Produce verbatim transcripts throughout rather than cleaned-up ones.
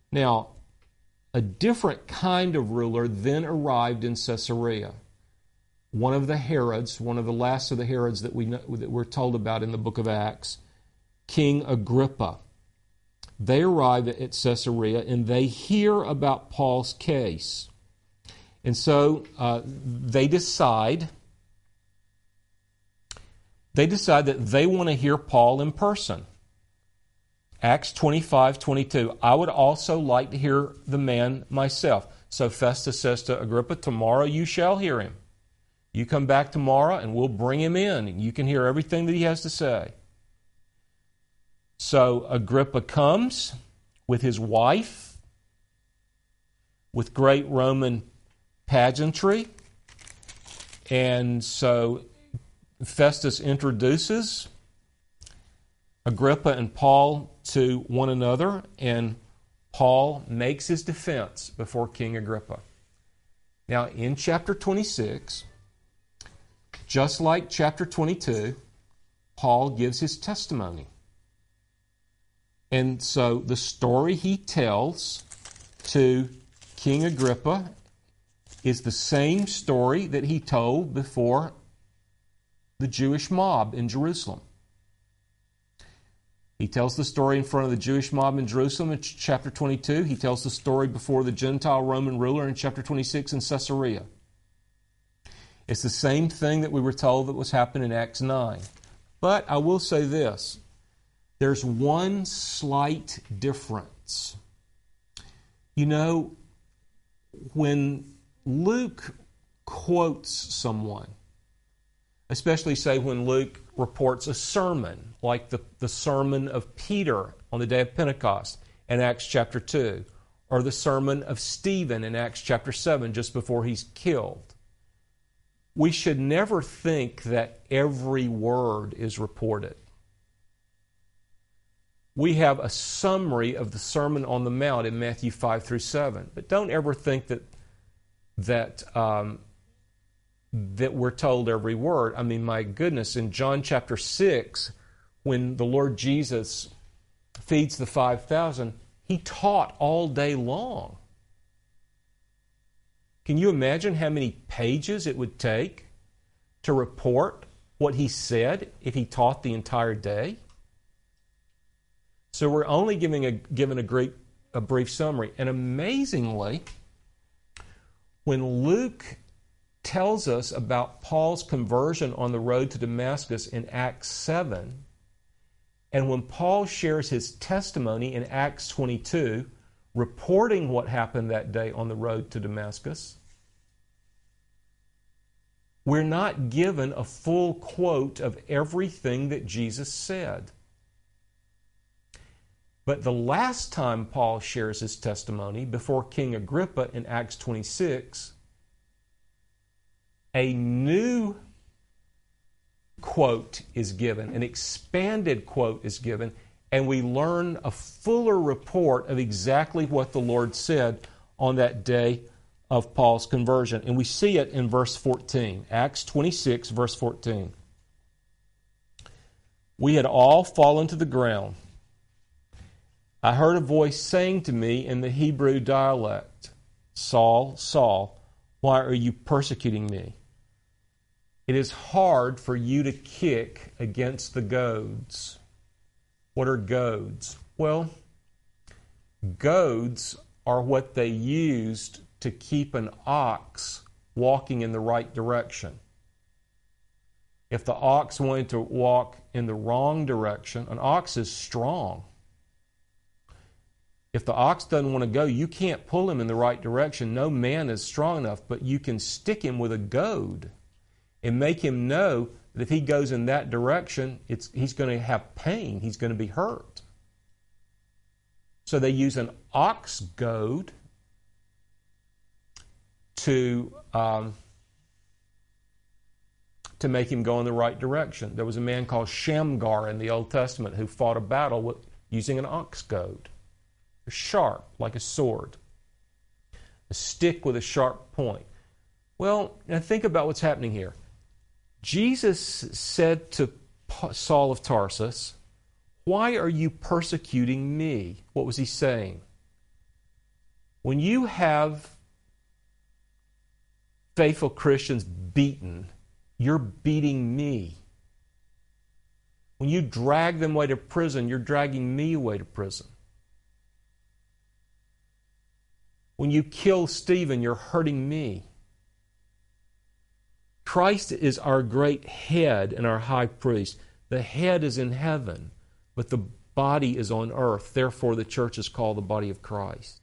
Now, a different kind of ruler then arrived in Caesarea. One of the Herods, one of the last of the Herods that, we know, that we're told about in the book of Acts, King Agrippa. They arrive at Caesarea and they hear about Paul's case. And so uh, they decide, they decide that they want to hear Paul in person. Acts twenty-five twenty-two, I would also like to hear the man myself. So Festus says to Agrippa, tomorrow you shall hear him. You come back tomorrow and we'll bring him in and you can hear everything that he has to say. So Agrippa comes with his wife, with great Roman pageantry. And so Festus introduces Agrippa and Paul to one another, and Paul makes his defense before King Agrippa. Now, in chapter twenty-six, just like chapter twenty-two, Paul gives his testimony. And so the story he tells to King Agrippa is the same story that he told before the Jewish mob in Jerusalem. He tells the story in front of the Jewish mob in Jerusalem in chapter twenty-two. He tells the story before the Gentile Roman ruler in chapter twenty-six in Caesarea. It's the same thing that we were told that was happening in Acts nine. But I will say this. There's one slight difference. You know, when Luke quotes someone, especially say when Luke reports a sermon, like the, the sermon of Peter on the day of Pentecost in Acts chapter two, or the sermon of Stephen in Acts chapter seven, just before he's killed. We should never think that every word is reported. We have a summary of the Sermon on the Mount in Matthew five through seven, but don't ever think that that um, that we're told every word. I mean, my goodness, in John chapter six, when the Lord Jesus feeds the five thousand, he taught all day long. Can you imagine how many pages it would take to report what he said if he taught the entire day? So we're only giving a, given a, great, a brief summary. And amazingly, when Luke tells us about Paul's conversion on the road to Damascus in Acts seven, and when Paul shares his testimony in Acts twenty-two, reporting what happened that day on the road to Damascus, we're not given a full quote of everything that Jesus said. But the last time Paul shares his testimony before King Agrippa in Acts twenty-six, a new quote is given, an expanded quote is given, and we learn a fuller report of exactly what the Lord said on that day of Paul's conversion. And we see it in verse fourteen, Acts twenty-six, verse fourteen. We had all fallen to the ground. I heard a voice saying to me in the Hebrew dialect, Saul, Saul, why are you persecuting me? It is hard for you to kick against the goads. What are goads? Well, goads are what they used to keep an ox walking in the right direction. If the ox wanted to walk in the wrong direction, an ox is strong. If the ox doesn't want to go, you can't pull him in the right direction. No man is strong enough, but you can stick him with a goad and make him know that if he goes in that direction, it's, he's going to have pain. He's going to be hurt. So they use an ox goad to, um, to make him go in the right direction. There was a man called Shamgar in the Old Testament who fought a battle with, using an ox goad. Sharp, like a sword. A stick with a sharp point. Well, now think about what's happening here. Jesus said to Saul of Tarsus, why are you persecuting me? What was he saying? When you have faithful Christians beaten, you're beating me. When you drag them away to prison, you're dragging me away to prison. When you kill Stephen, you're hurting me. Christ is our great head and our high priest. The head is in heaven, but the body is on earth. Therefore, the church is called the body of Christ.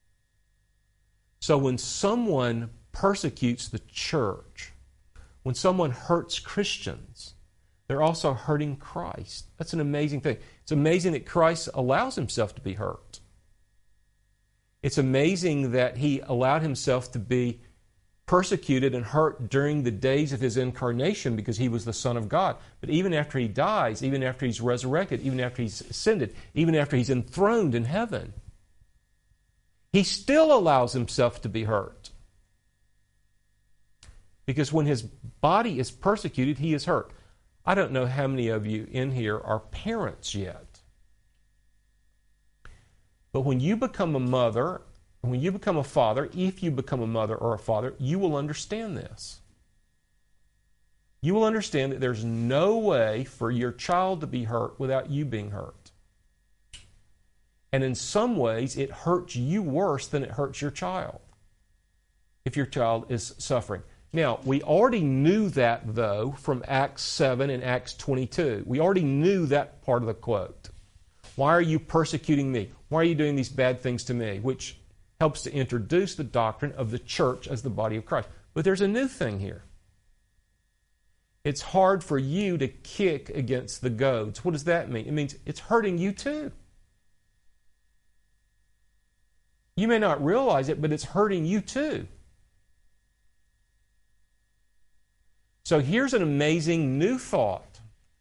So when someone persecutes the church, when someone hurts Christians, they're also hurting Christ. That's an amazing thing. It's amazing that Christ allows himself to be hurt. It's amazing that he allowed himself to be persecuted and hurt during the days of his incarnation because he was the Son of God. But even after he dies, even after he's resurrected, even after he's ascended, even after he's enthroned in heaven, he still allows himself to be hurt. Because when his body is persecuted, he is hurt. I don't know how many of you in here are parents yet. But when you become a mother, when you become a father, if you become a mother or a father, you will understand this. You will understand that there's no way for your child to be hurt without you being hurt. And in some ways, it hurts you worse than it hurts your child if your child is suffering. Now, we already knew that, though, from Acts seven and Acts twenty-two. We already knew that part of the quote. Why are you persecuting me? Why are you doing these bad things to me? Which helps to introduce the doctrine of the church as the body of Christ. But there's a new thing here. It's hard for you to kick against the goads. What does that mean? It means it's hurting you too. You may not realize it, but it's hurting you too. So here's an amazing new thought.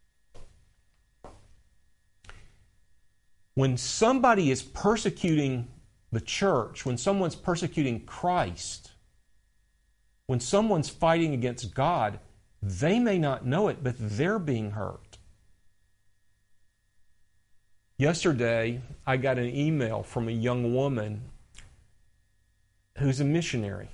When somebody is persecuting the church, when someone's persecuting Christ, when someone's fighting against God, they may not know it, but they're being hurt. Yesterday, I got an email from a young woman who's a missionary.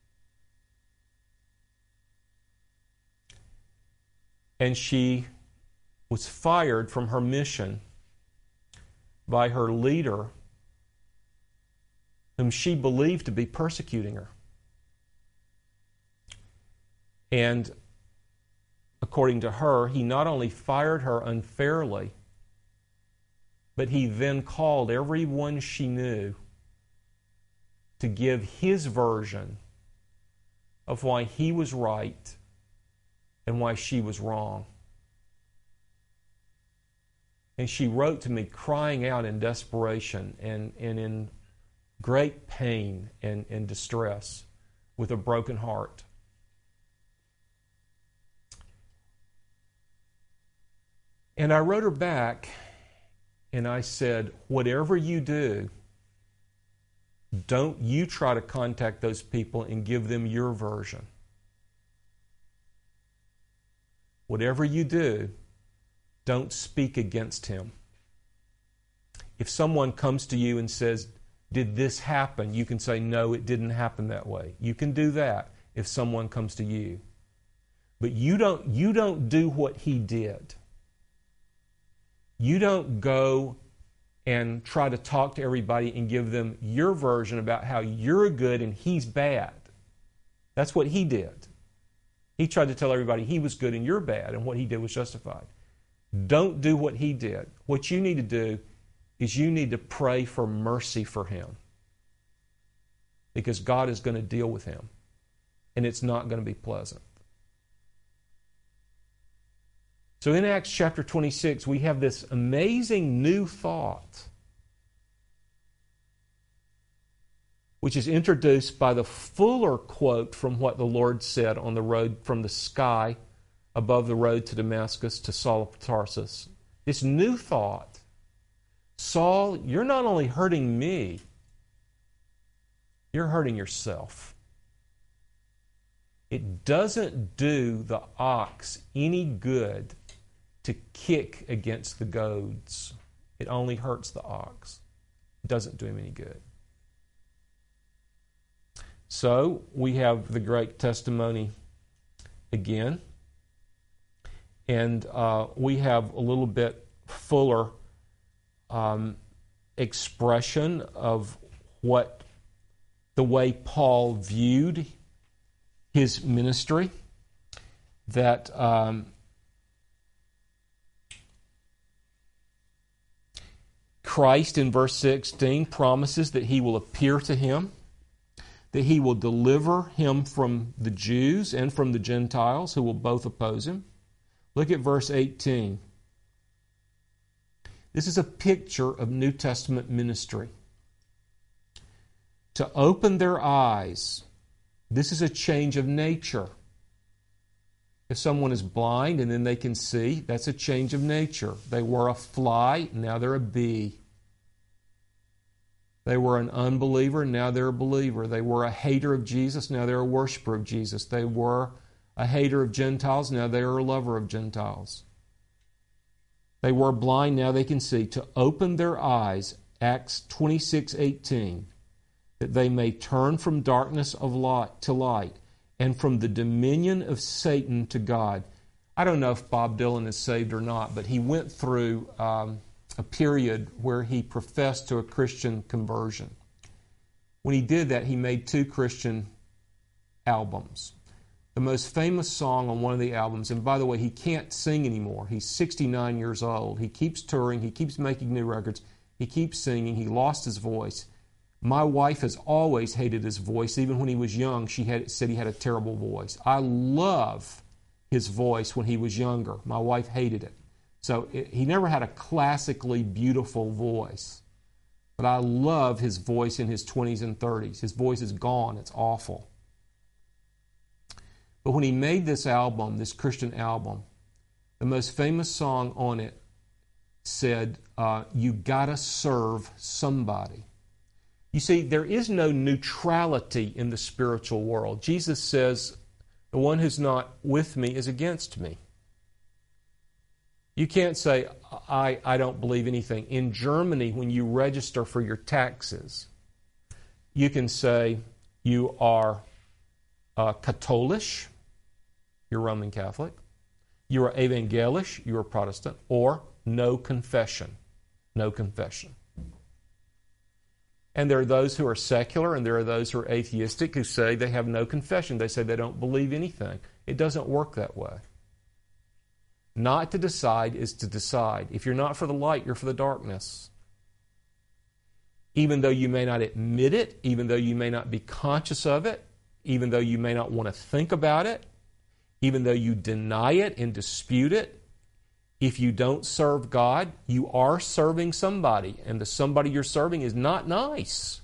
And she was fired from her mission by her leader, whom she believed to be persecuting her. And according to her, he not only fired her unfairly, but he then called everyone she knew to give his version of why he was right and why she was wrong. And she wrote to me crying out in desperation and, and in great pain and, and distress with a broken heart. And I wrote her back and I said, whatever you do, don't you try to contact those people and give them your version. Whatever you do, don't speak against him. If someone comes to you and says, did this happen? You can say, no, it didn't happen that way. You can do that if someone comes to you. But you don't, you don't do what he did. You don't go and try to talk to everybody and give them your version about how you're good and he's bad. That's what he did. He tried to tell everybody he was good and you're bad, and what he did was justified. Don't do what he did. What you need to do is you need to pray for mercy for him, because God is going to deal with him, and it's not going to be pleasant. So in Acts chapter twenty-six, we have this amazing new thought, which is introduced by the fuller quote from what the Lord said on the road from the sky above the road to Damascus to Saul of Tarsus. This new thought, Saul, you're not only hurting me, you're hurting yourself. It doesn't do the ox any good to kick against the goads. It only hurts the ox. It doesn't do him any good. So we have the great testimony again, and uh, we have a little bit fuller um, expression of what the way Paul viewed his ministry, that um, Christ in verse sixteen promises that he will appear to him, that he will deliver him from the Jews and from the Gentiles who will both oppose him. Look at verse eighteen. This is a picture of New Testament ministry. To open their eyes, this is a change of nature. If someone is blind and then they can see, that's a change of nature. They were a fly, now they're a bee. They were an unbeliever, now they're a believer. They were a hater of Jesus, now they're a worshiper of Jesus. They were a hater of Gentiles, now they are a lover of Gentiles. They were blind, now they can see. To open their eyes, Acts twenty-six eighteen, that they may turn from darkness of light to light, and from the dominion of Satan to God. I don't know if Bob Dylan is saved or not, but he went through um, a period where he professed to a Christian conversion. When he did that, he made two Christian albums. The most famous song on one of the albums, and by the way, he can't sing anymore. He's sixty-nine years old. He keeps touring. He keeps making new records. He keeps singing. He lost his voice. My wife has always hated his voice. Even when he was young, she had said he had a terrible voice. I love his voice when he was younger. My wife hated it. So it, he never had a classically beautiful voice. But I love his voice in his twenties and thirties. His voice is gone. It's awful. But when he made this album, this Christian album, the most famous song on it said, uh, you gotta serve somebody. You see, there is no neutrality in the spiritual world. Jesus says, the one who's not with me is against me. You can't say, I, I don't believe anything. In Germany, when you register for your taxes, you can say you are uh, Katholisch, you're Roman Catholic, you are Evangelisch, you are Protestant, or no confession, no confession. And there are those who are secular and there are those who are atheistic who say they have no confession. They say they don't believe anything. It doesn't work that way. Not to decide is to decide. If you're not for the light, you're for the darkness. Even though you may not admit it, even though you may not be conscious of it, even though you may not want to think about it, even though you deny it and dispute it, if you don't serve God, you are serving somebody, and the somebody you're serving is not nice.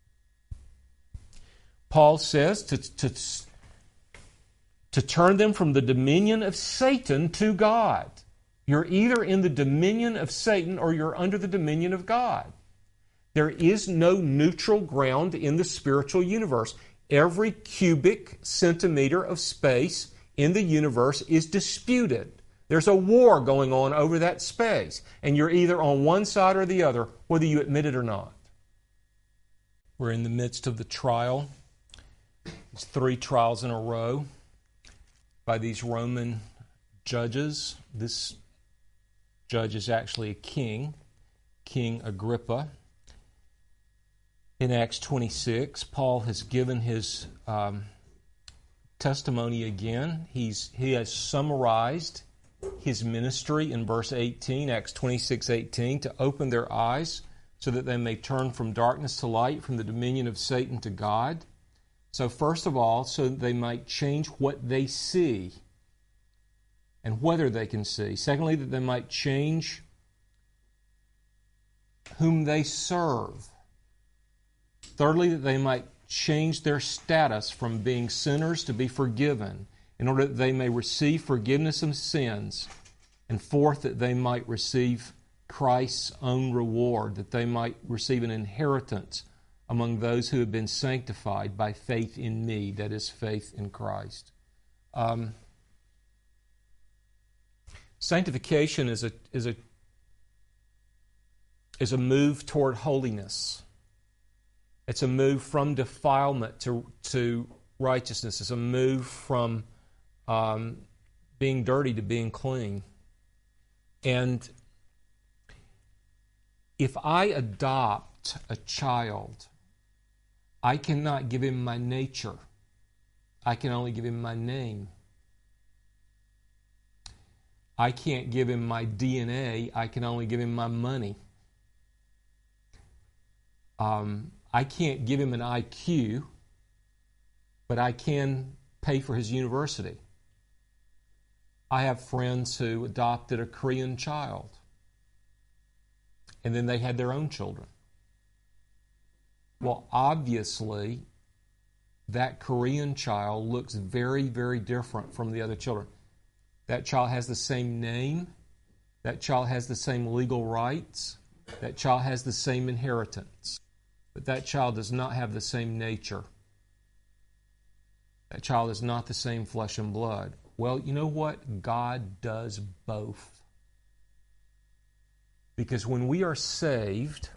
Paul says to, to, to turn them from the dominion of Satan to God. You're either in the dominion of Satan or you're under the dominion of God. There is no neutral ground in the spiritual universe. Every cubic centimeter of space in the universe is disputed. There's a war going on over that space, and you're either on one side or the other, whether you admit it or not. We're in the midst of the trial. It's three trials in a row by these Roman judges. This judge is actually a king, King Agrippa. In Acts twenty-six, Paul has given his um, testimony again. He's, he has summarized his ministry in verse eighteen, Acts twenty-six eighteen, to open their eyes so that they may turn from darkness to light, from the dominion of Satan to God. So first of all, so that they might change what they see and whether they can see. Secondly, that they might change whom they serve. Thirdly, that they might change their status from being sinners to be forgiven, in order that they may receive forgiveness of sins. And fourth, that they might receive Christ's own reward, that they might receive an inheritance among those who have been sanctified by faith in me, that is, faith in Christ. Um, sanctification is a is a is a move toward holiness. It's a move from defilement to, to righteousness. It's a move from um, being dirty to being clean. And if I adopt a child, I cannot give him my nature. I can only give him my name. I can't give him my D N A. I can only give him my money. Um, I can't give him an I Q, but I can pay for his university. I have friends who adopted a Korean child, and then they had their own children. Well, obviously, that Korean child looks very, very different from the other children. That child has the same name. That child has the same legal rights. That child has the same inheritance. But that child does not have the same nature. That child is not the same flesh and blood. Well, you know what? God does both. Because when we are saved,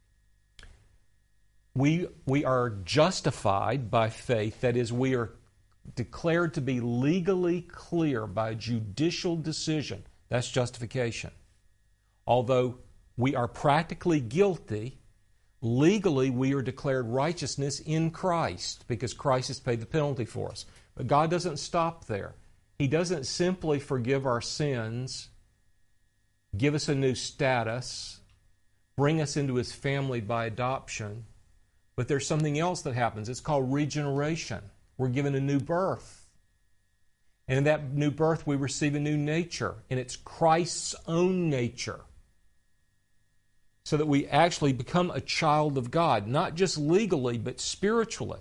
we, we are justified by faith. That is, we are declared to be legally clear by judicial decision. That's justification. Although we are practically guilty, legally we are declared righteousness in Christ because Christ has paid the penalty for us. But God doesn't stop there. He doesn't simply forgive our sins, give us a new status, bring us into His family by adoption. But there's something else that happens. It's called regeneration. We're given a new birth. And in that new birth, we receive a new nature. And it's Christ's own nature. So that we actually become a child of God, not just legally, but spiritually.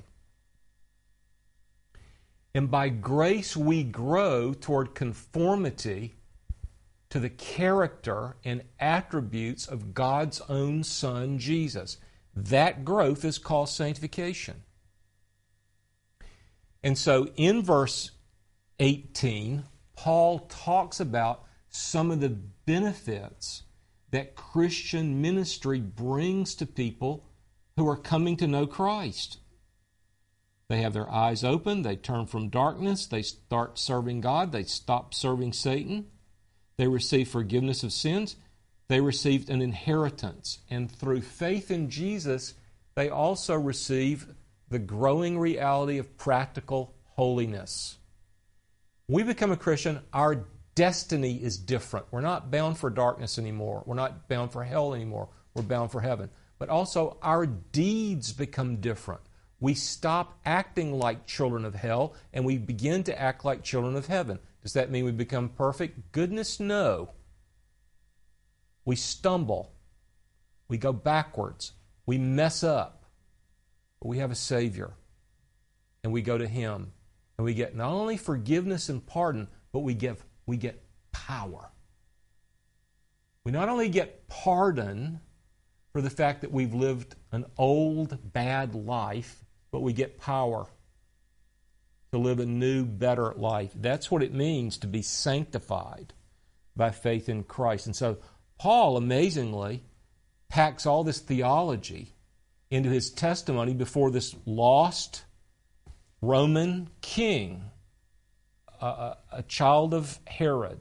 And by grace, we grow toward conformity to the character and attributes of God's own Son, Jesus. That growth is called sanctification. And so in verse eighteen, Paul talks about some of the benefits that Christian ministry brings to people who are coming to know Christ. They have their eyes open, they turn from darkness, they start serving God, they stop serving Satan, they receive forgiveness of sins, they received an inheritance, and through faith in Jesus, they also receive the growing reality of practical holiness. When we become a Christian, our destiny is different. We're not bound for darkness anymore. We're not bound for hell anymore. We're bound for heaven. But also, our deeds become different. We stop acting like children of hell, and we begin to act like children of heaven. Does that mean we become perfect? Goodness, no. We stumble. We go backwards. We mess up. But we have a Savior. And we go to Him. And we get not only forgiveness and pardon, but we give we get power. We not only get pardon for the fact that we've lived an old, bad life, but we get power to live a new, better life. That's what it means to be sanctified by faith in Christ. And so Paul, amazingly, packs all this theology into his testimony before this lost Roman king, a, a child of Herod.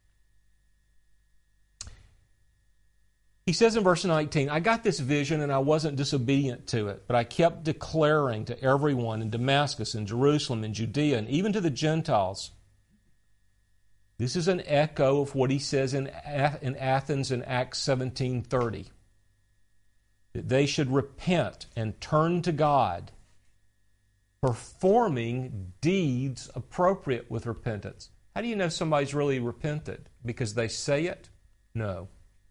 He says in verse nineteen, I got this vision and I wasn't disobedient to it, but I kept declaring to everyone in Damascus and Jerusalem and Judea and even to the Gentiles. This is an echo of what he says in, in Athens in Acts seventeen thirty. That they should repent and turn to God, performing deeds appropriate with repentance. How do you know somebody's really repented? Because they say it? No.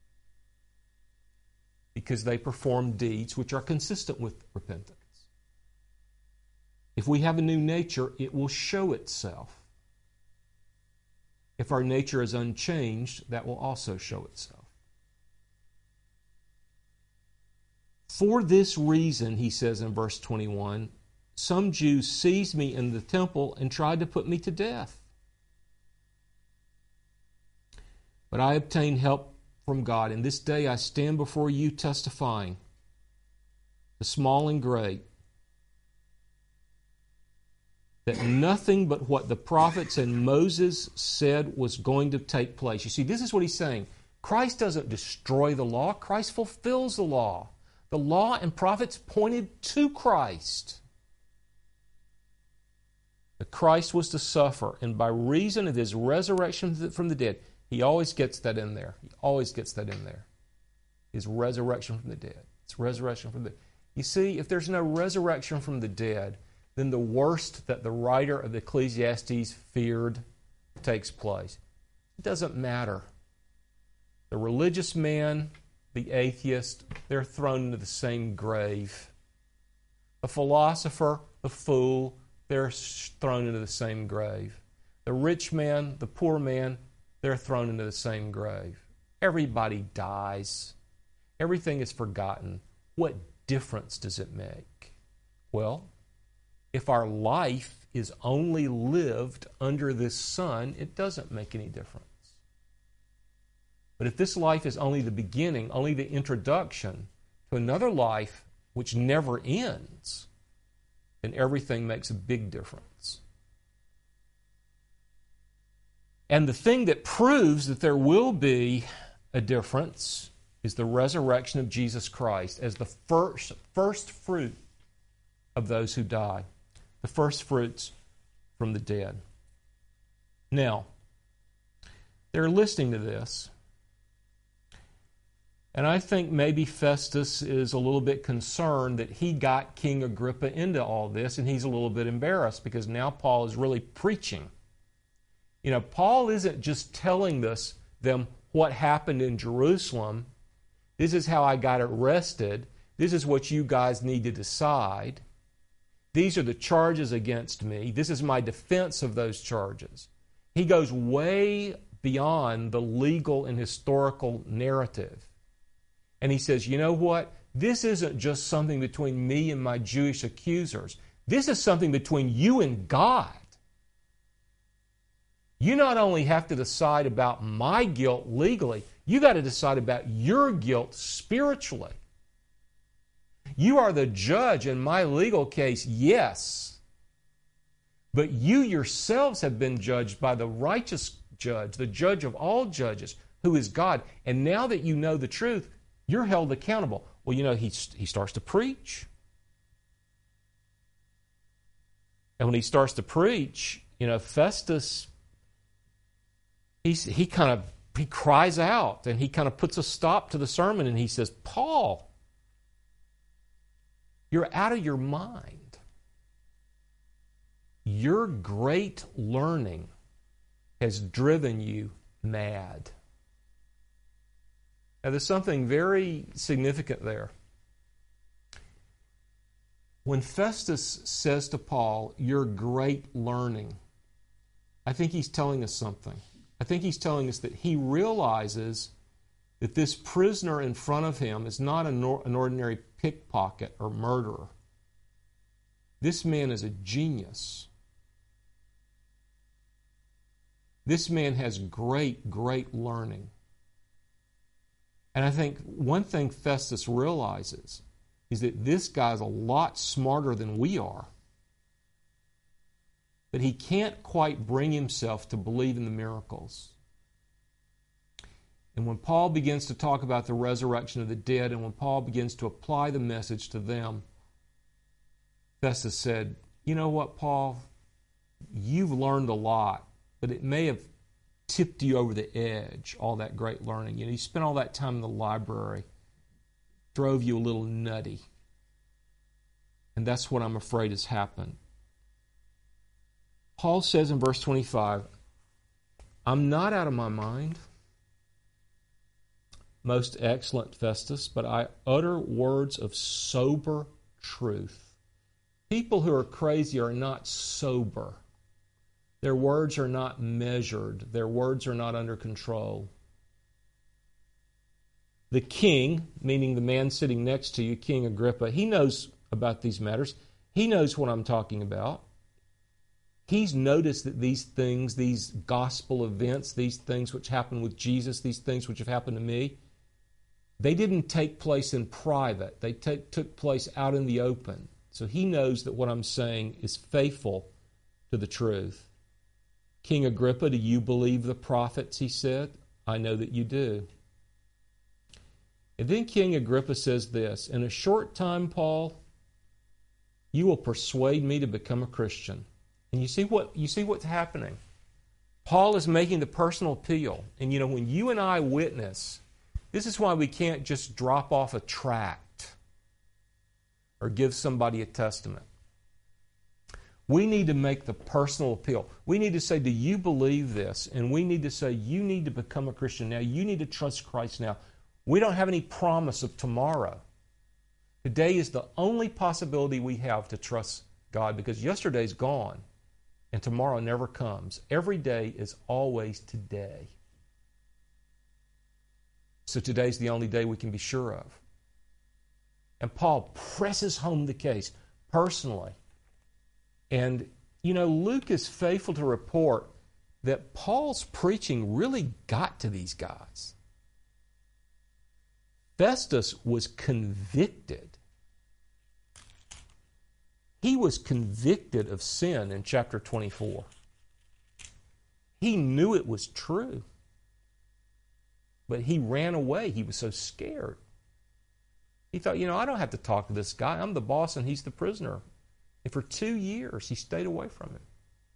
Because they perform deeds which are consistent with repentance. If we have a new nature, it will show itself. If our nature is unchanged, that will also show itself. For this reason, he says in verse twenty-one, some Jews seized me in the temple and tried to put me to death. But I obtained help from God, and this day I stand before you testifying. The the small and great, that nothing but what the prophets and Moses said was going to take place. You see, this is what he's saying. Christ doesn't destroy the law. Christ fulfills the law. The law and prophets pointed to Christ. That Christ was to suffer, and by reason of his resurrection from the dead, he always gets that in there. He always gets that in there. His resurrection from the dead. It's resurrection from the dead. You see, if there's no resurrection from the dead, then the worst that the writer of Ecclesiastes feared takes place. It doesn't matter. The religious man, the atheist, they're thrown into the same grave. The philosopher, the fool, they're thrown into the same grave. The rich man, the poor man, they're thrown into the same grave. Everybody dies. Everything is forgotten. What difference does it make? Well, if our life is only lived under this sun, it doesn't make any difference. But if this life is only the beginning, only the introduction to another life which never ends, then everything makes a big difference. And the thing that proves that there will be a difference is the resurrection of Jesus Christ as the first, first fruit of those who die. The first fruits from the dead. Now, they're listening to this, and I think maybe Festus is a little bit concerned that he got King Agrippa into all this, and he's a little bit embarrassed because now Paul is really preaching. You know, Paul isn't just telling us them what happened in Jerusalem. This is how I got arrested. This is what you guys need to decide. These are the charges against me. This is my defense of those charges. He goes way beyond the legal and historical narrative. And he says, you know what? This isn't just something between me and my Jewish accusers. This is something between you and God. You not only have to decide about my guilt legally, you got to decide about your guilt spiritually. You are the judge in my legal case, yes. But you yourselves have been judged by the righteous judge, the judge of all judges, who is God. And now that you know the truth, you're held accountable. Well, you know, he, he starts to preach. And when he starts to preach, you know, Festus, he's, he kind of, he cries out and he kind of puts a stop to the sermon and he says, Paul, you're out of your mind. Your great learning has driven you mad. Now, there's something very significant there. When Festus says to Paul, your great learning, I think he's telling us something. I think he's telling us that he realizes that this prisoner in front of him is not an ordinary pickpocket or murderer. This man is a genius. This man has great, great learning. And I think one thing Festus realizes is that this guy's a lot smarter than we are. But he can't quite bring himself to believe in the miracles. And when Paul begins to talk about the resurrection of the dead, and when Paul begins to apply the message to them, Festus said, you know what, Paul? You've learned a lot, but it may have tipped you over the edge, all that great learning. You know, you spent all that time in the library, drove you a little nutty. And that's what I'm afraid has happened. Paul says in verse twenty-five, I'm not out of my mind, most excellent Festus, but I utter words of sober truth. People who are crazy are not sober. Their words are not measured. Their words are not under control. The king, meaning the man sitting next to you, King Agrippa, he knows about these matters. He knows what I'm talking about. He's noticed that these things, these gospel events, these things which happen with Jesus, these things which have happened to me, They didn't take place in private. They t- took place out in the open. So he knows that what I'm saying is faithful to the truth. King Agrippa, do you believe the prophets? He said. I know that you do. And then King Agrippa says this, in a short time, Paul, you will persuade me to become a Christian. And you see what you see what's happening. Paul is making the personal appeal. And you know, when you and I witness, this is why we can't just drop off a tract or give somebody a testament. We need to make the personal appeal. We need to say, do you believe this? And we need to say, you need to become a Christian now. You need to trust Christ now. We don't have any promise of tomorrow. Today is the only possibility we have to trust God, because yesterday's gone and tomorrow never comes. Every day is always today. So today's the only day we can be sure of. And Paul presses home the case personally. And, you know, Luke is faithful to report that Paul's preaching really got to these guys. Festus was convicted. He was convicted of sin in chapter twenty-four. He knew it was true. But he ran away. He was so scared. He thought, you know, I don't have to talk to this guy. I'm the boss and he's the prisoner. And for two years, he stayed away from him.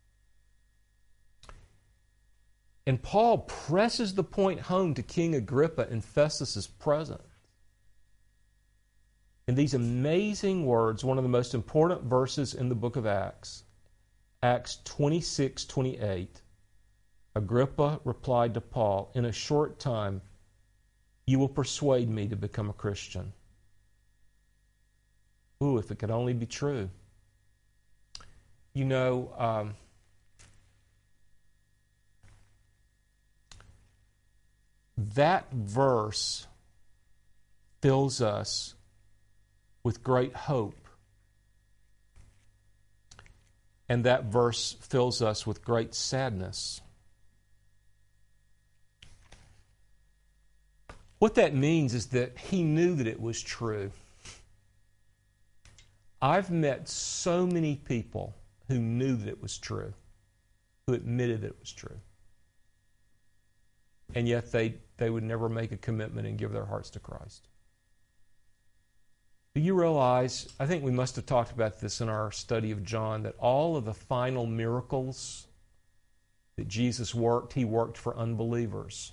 And Paul presses the point home to King Agrippa in Festus's presence. In these amazing words, one of the most important verses in the book of Acts, Acts twenty-six twenty-eight, Agrippa replied to Paul, in a short time, you will persuade me to become a Christian. Ooh, if it could only be true. You know, um, that verse fills us with great hope. And that verse fills us with great sadness. What that means is that he knew that it was true. I've met so many people who knew that it was true, who admitted that it was true. And yet they, they would never make a commitment and give their hearts to Christ. Do you realize, I think we must have talked about this in our study of John, that all of the final miracles that Jesus worked, he worked for unbelievers.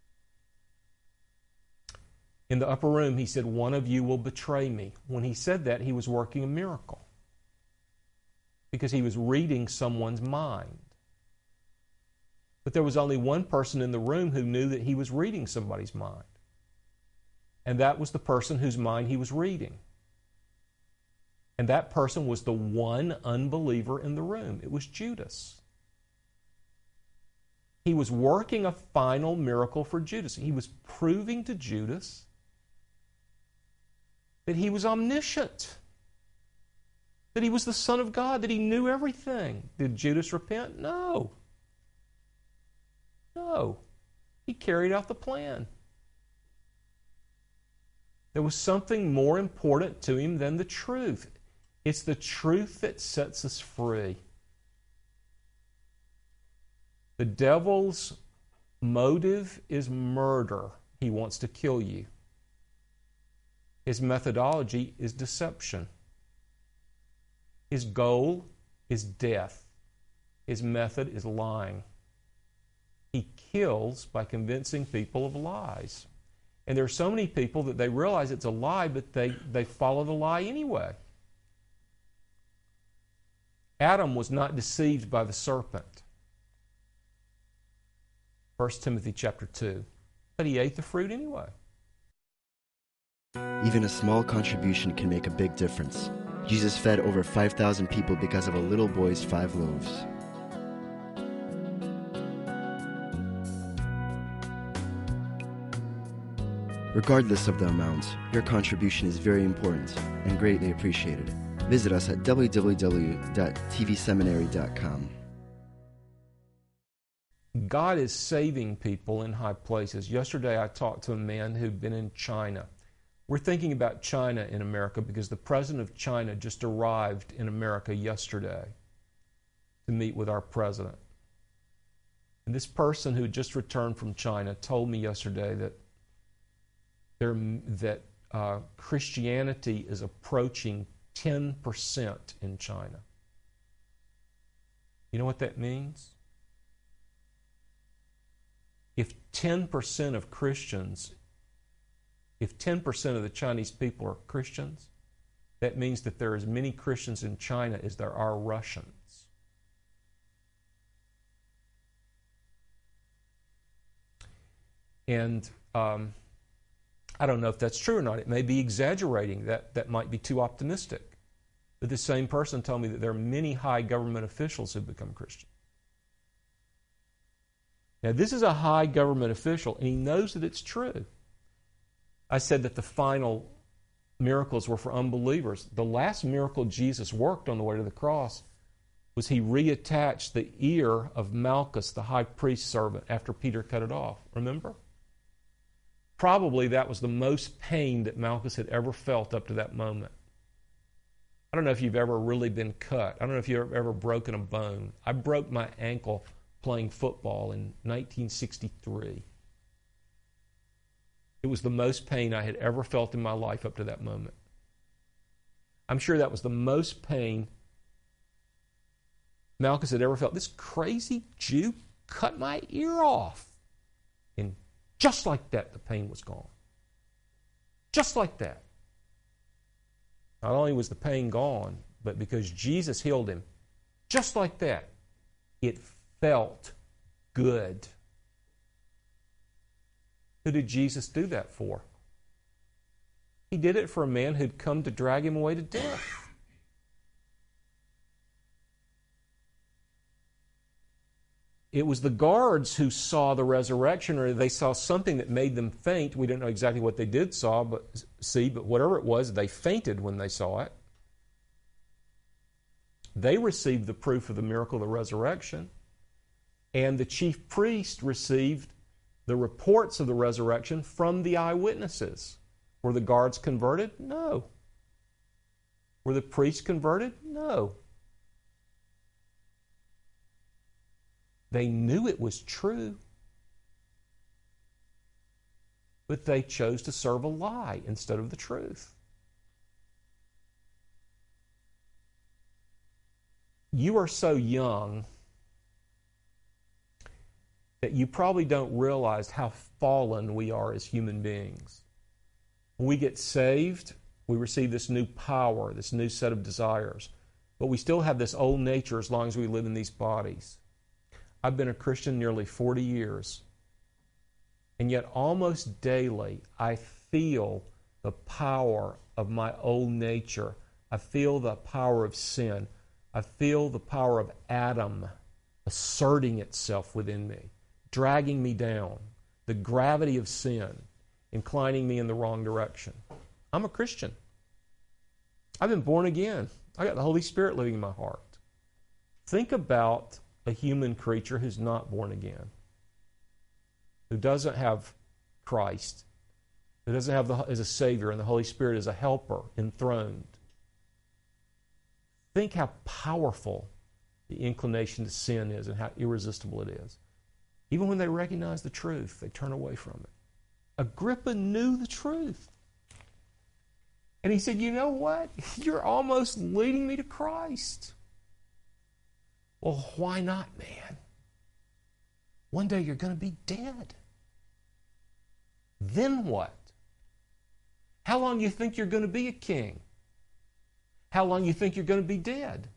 In the upper room, he said, one of you will betray me. When he said that, he was working a miracle, because he was reading someone's mind. But there was only one person in the room who knew that he was reading somebody's mind. And that was the person whose mind he was reading. And that person was the one unbeliever in the room. It was Judas. He was working a final miracle for Judas. He was proving to Judas that he was omniscient, that he was the Son of God, that he knew everything. Did Judas repent? No. No. He carried out the plan. There was something more important to him than the truth. It's the truth that sets us free. The devil's motive is murder. He wants to kill you. His methodology is deception. His goal is death. His method is lying. He kills by convincing people of lies. And there are so many people that they realize it's a lie, but they, they follow the lie anyway. Adam was not deceived by the serpent. First Timothy chapter two. But he ate the fruit anyway. Even a small contribution can make a big difference. Jesus fed over five thousand people because of a little boy's five loaves. Regardless of the amount, your contribution is very important and greatly appreciated. Visit us at w w w dot t v seminary dot com. God is saving people in high places. Yesterday I talked to a man who'd been in China. We're thinking about China in America because the president of China just arrived in America yesterday to meet with our president. And this person who had just returned from China told me yesterday that there, that uh, Christianity is approaching ten percent in China. You know what that means? If ten percent of Christians, if ten percent of the Chinese people are Christians, that means that there are as many Christians in China as there are Russians. And um, I don't know if that's true or not. It may be exaggerating. That, that might be too optimistic. But this same person told me that there are many high government officials who become Christian. Now, this is a high government official, and he knows that it's true. I said that the final miracles were for unbelievers. The last miracle Jesus worked on the way to the cross was he reattached the ear of Malchus, the high priest's servant, after Peter cut it off. Remember? Probably that was the most pain that Malchus had ever felt up to that moment. I don't know if you've ever really been cut. I don't know if you've ever broken a bone. I broke my ankle playing football in nineteen sixty-three. It was the most pain I had ever felt in my life up to that moment. I'm sure that was the most pain Malchus had ever felt. This crazy Jew cut my ear off. And just like that, the pain was gone. Just like that. Not only was the pain gone, but because Jesus healed him, just like that, it felt good. Who did Jesus do that for? He did it for a man who'd come to drag him away to death. It was the guards who saw the resurrection, or they saw something that made them faint. We don't know exactly what they did saw, but see, but whatever it was, they fainted when they saw it. They received the proof of the miracle of the resurrection, and the chief priest received the reports of the resurrection from the eyewitnesses. Were the guards converted? No. Were the priests converted? No. They knew it was true, but they chose to serve a lie instead of the truth. You are so young that you probably don't realize how fallen we are as human beings. When we get saved, we receive this new power, this new set of desires, but we still have this old nature as long as we live in these bodies. I've been a Christian nearly forty years, and yet almost daily I feel the power of my old nature. I feel the power of sin. I feel the power of Adam asserting itself within me, dragging me down, the gravity of sin, inclining me in the wrong direction. I'm a Christian. I've been born again. I got the Holy Spirit living in my heart. Think about a human creature who's not born again, who doesn't have Christ, who doesn't have the, as a Savior and the Holy Spirit as a helper enthroned. Think how powerful the inclination to sin is and how irresistible it is. Even when they recognize the truth, they turn away from it. Agrippa knew the truth. And he said, you know what? You're almost leading me to Christ. Well, why not, man? One day you're going to be dead. Then what? How long do you think you're going to be a king? How long do you think you're going to be dead?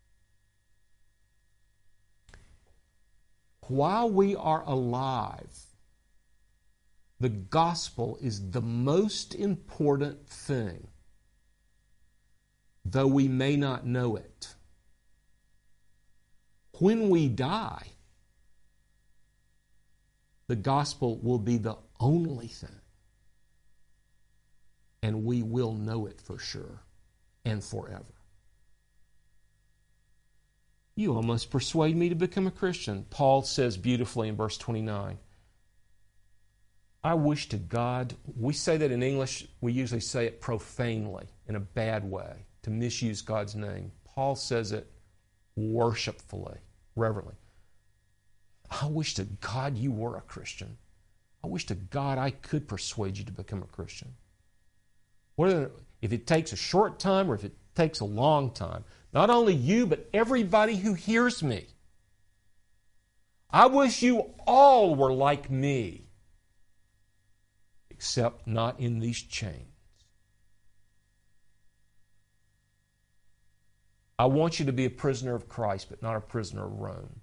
While we are alive, the gospel is the most important thing, though we may not know it. When we die, the gospel will be the only thing, and we will know it for sure and forever. You almost persuade me to become a Christian. Paul says beautifully in verse twenty-nine, I wish to God, we say that in English, we usually say it profanely, in a bad way, to misuse God's name. Paul says it worshipfully, reverently. I wish to God you were a Christian. I wish to God I could persuade you to become a Christian. Whether, if it takes a short time or if it takes a long time, not only you, but everybody who hears me. I wish you all were like me, except not in these chains. I want you to be a prisoner of Christ, but not a prisoner of Rome.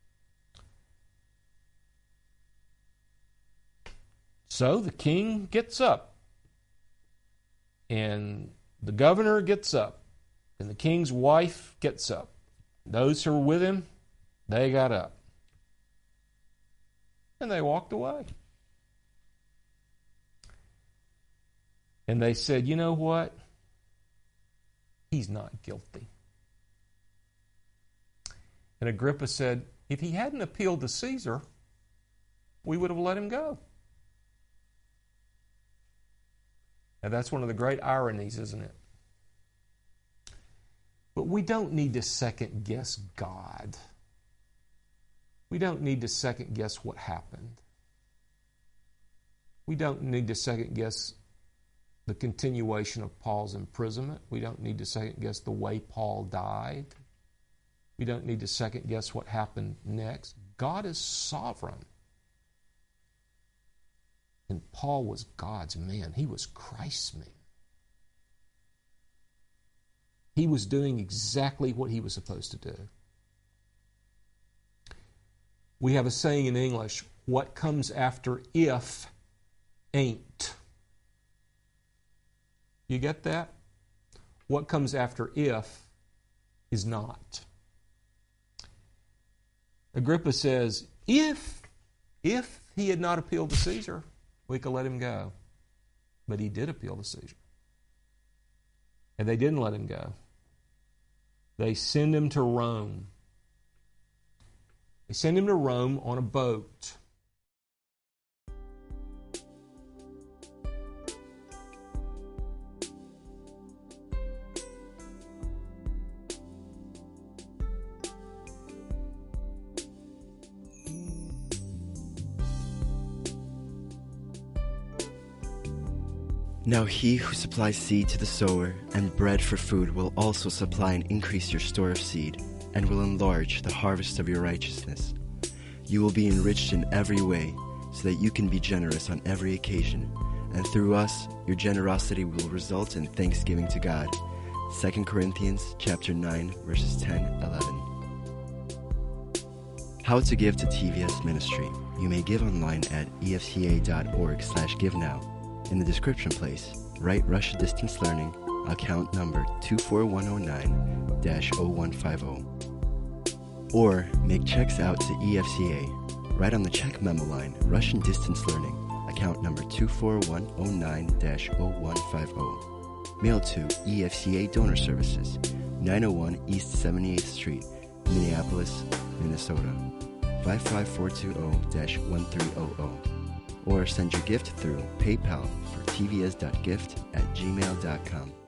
So the king gets up, and the governor gets up, and the king's wife gets up. Those who were with him, they got up. And they walked away. And they said, you know what? He's not guilty. And Agrippa said, if he hadn't appealed to Caesar, we would have let him go. Now that's one of the great ironies, isn't it? But we don't need to second guess God. We don't need to second guess what happened. We don't need to second guess the continuation of Paul's imprisonment. We don't need to second guess the way Paul died. We don't need to second guess what happened next. God is sovereign. And Paul was God's man. He was Christ's man. He was doing exactly what he was supposed to do. We have a saying in English, what comes after if ain't. You get that? What comes after if is not. Agrippa says, if, if he had not appealed to Caesar, we could let him go. But he did appeal to Caesar. And they didn't let him go. They send him to Rome. They send him to Rome on a boat. Now he who supplies seed to the sower and bread for food will also supply and increase your store of seed, and will enlarge the harvest of your righteousness. You will be enriched in every way, so that you can be generous on every occasion, and through us your generosity will result in thanksgiving to God. Second Corinthians chapter nine, verses ten, eleven. How to give to T V S Ministry. You may give online at e f c a dot org slash give now. In the description place, write Russia Distance Learning, account number two four one zero nine dash zero one five zero. Or make checks out to E F C A. Write on the check memo line, Russian Distance Learning, account number two four one zero nine dash zero one five zero. Mail to E F C A Donor Services, nine oh one East seventy-eighth Street, Minneapolis, Minnesota, five five four two zero dash one three zero zero. Or send your gift through PayPal for t v s dot gift at gmail dot com.